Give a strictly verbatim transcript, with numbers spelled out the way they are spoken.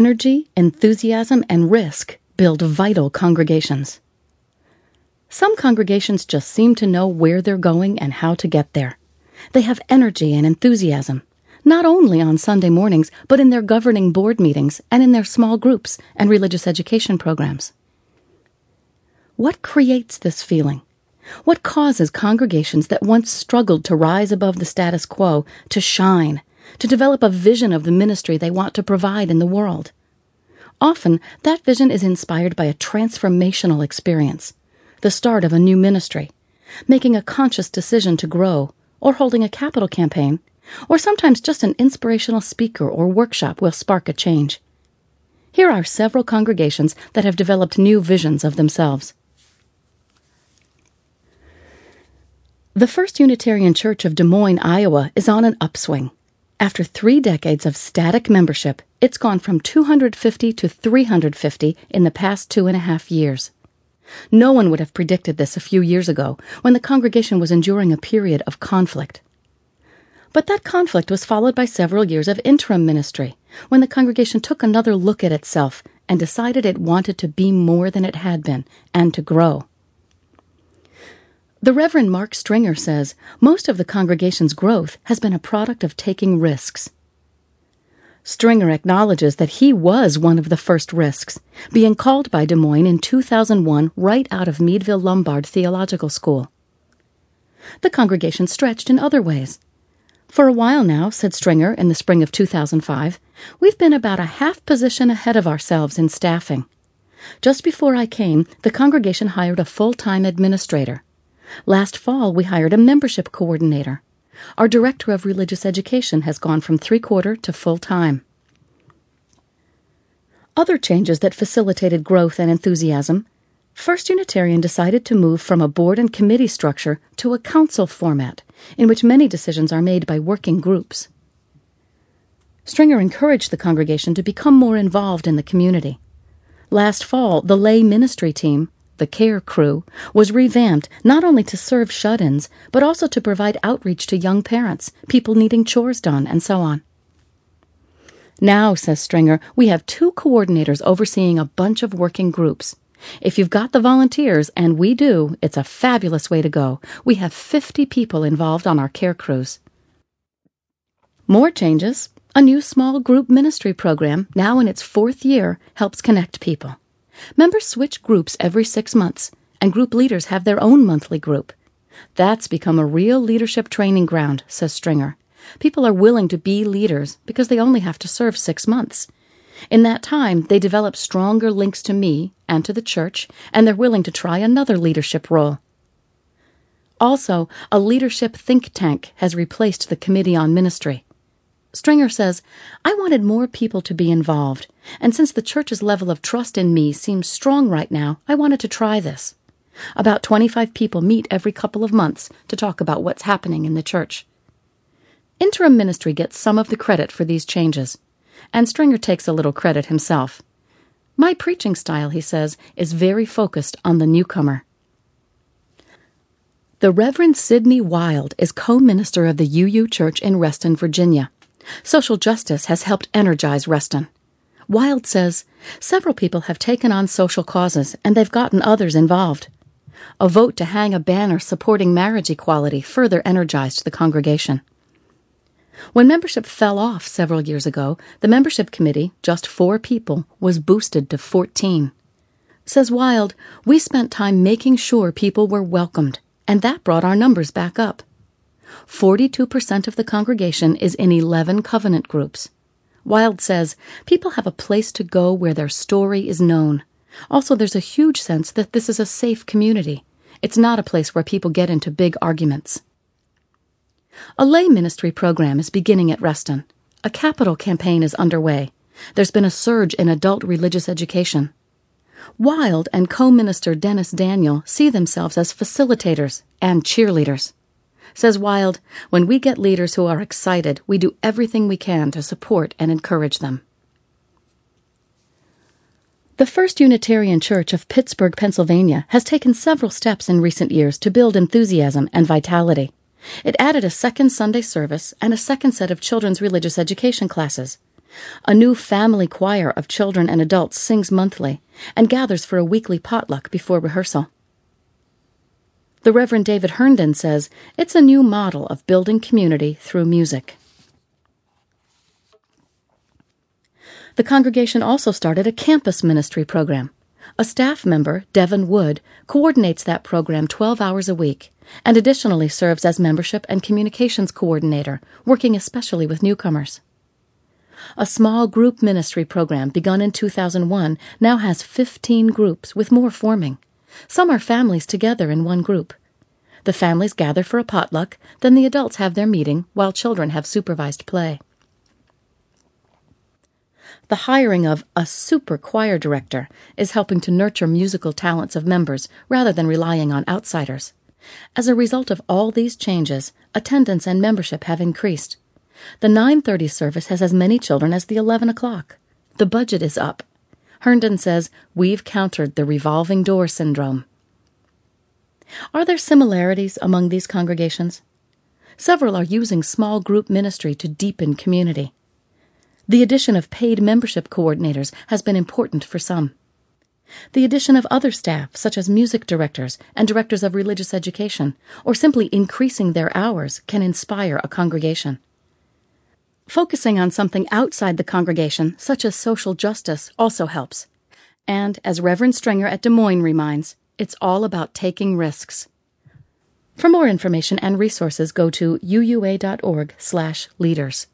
energy, enthusiasm, and risk build vital congregations. Some congregations just seem to know where they're going and how to get there. They have energy and enthusiasm, not only on Sunday mornings, but in their governing board meetings and in their small groups and religious education programs. What creates this feeling? What causes congregations that once struggled to rise above the status quo to shine, to develop a vision of the ministry they want to provide in the world? Often, that vision is inspired by a transformational experience, the start of a new ministry, making a conscious decision to grow, or holding a capital campaign, or sometimes just an inspirational speaker or workshop will spark a change. Here are several congregations that have developed new visions of themselves. The First Unitarian Church of Des Moines, Iowa is on an upswing. After three decades of static membership, it's gone from two hundred fifty to three hundred fifty in the past two and a half years. No one would have predicted this a few years ago, when the congregation was enduring a period of conflict. But that conflict was followed by several years of interim ministry, when the congregation took another look at itself and decided it wanted to be more than it had been, and to grow. The Reverend Mark Stringer says most of the congregation's growth has been a product of taking risks. Stringer acknowledges that he was one of the first risks, being called by Des Moines in two thousand one right out of Meadville Lombard Theological School. The congregation stretched in other ways. For a while now, said Stringer in the spring of two thousand five, we've been about a half position ahead of ourselves in staffing. Just before I came, the congregation hired a full-time administrator. Last fall, we hired a membership coordinator. Our director of religious education has gone from three-quarter to full-time. Other changes that facilitated growth and enthusiasm. First Unitarian decided to move from a board and committee structure to a council format, in which many decisions are made by working groups. Stringer encouraged the congregation to become more involved in the community. Last fall, the lay ministry team, the Care Crew, was revamped not only to serve shut-ins, but also to provide outreach to young parents, people needing chores done, and so on. Now, says Stringer, we have two coordinators overseeing a bunch of working groups. If you've got the volunteers, and we do, it's a fabulous way to go. We have fifty people involved on our Care Crews. More changes. A new small group ministry program, now in its fourth year, helps connect people. Members switch groups every six months, and group leaders have their own monthly group. That's become a real leadership training ground, says Stringer. People are willing to be leaders because they only have to serve six months. In that time, they develop stronger links to me and to the church, and they're willing to try another leadership role. Also, a leadership think tank has replaced the Committee on Ministry. Stringer says, I wanted more people to be involved, and since the church's level of trust in me seems strong right now, I wanted to try this. About twenty-five people meet every couple of months to talk about what's happening in the church. Interim ministry gets some of the credit for these changes, and Stringer takes a little credit himself. My preaching style, he says, is very focused on the newcomer. The Reverend Sidney Wild is co-minister of the U U Church in Reston, Virginia. Social justice has helped energize Reston. Wild says, several people have taken on social causes and they've gotten others involved. A vote to hang a banner supporting marriage equality further energized the congregation. When membership fell off several years ago, the membership committee, just four people, was boosted to fourteen. Says Wild, we spent time making sure people were welcomed, and that brought our numbers back up. Forty-two percent of the congregation is in eleven covenant groups. Wild says, people have a place to go where their story is known. Also, there's a huge sense that this is a safe community. It's not a place where people get into big arguments. A lay ministry program is beginning at Reston. A capital campaign is underway. There's been a surge in adult religious education. Wild and co-minister Dennis Daniel see themselves as facilitators and cheerleaders. Says Wild, when we get leaders who are excited, we do everything we can to support and encourage them. The First Unitarian Church of Pittsburgh, Pennsylvania, has taken several steps in recent years to build enthusiasm and vitality. It added a second Sunday service and a second set of children's religious education classes. A new family choir of children and adults sings monthly and gathers for a weekly potluck before rehearsal. The Reverend David Herndon says it's a new model of building community through music. The congregation also started a campus ministry program. A staff member, Devin Wood, coordinates that program twelve hours a week and additionally serves as membership and communications coordinator, working especially with newcomers. A small group ministry program begun in two thousand one now has fifteen groups, with more forming. Some are families together in one group. The families gather for a potluck, then the adults have their meeting while children have supervised play. The hiring of a super choir director is helping to nurture musical talents of members rather than relying on outsiders. As a result of all these changes, attendance and membership have increased. The nine thirty service has as many children as the eleven o'clock. The budget is up. Herndon says we've countered the revolving door syndrome. Are there similarities among these congregations? Several are using small group ministry to deepen community. The addition of paid membership coordinators has been important for some. The addition of other staff, such as music directors and directors of religious education, or simply increasing their hours, can inspire a congregation. Focusing on something outside the congregation, such as social justice, also helps. And, as Reverend Stringer at Des Moines reminds, it's all about taking risks. For more information and resources, go to u u a dot org slash leaders.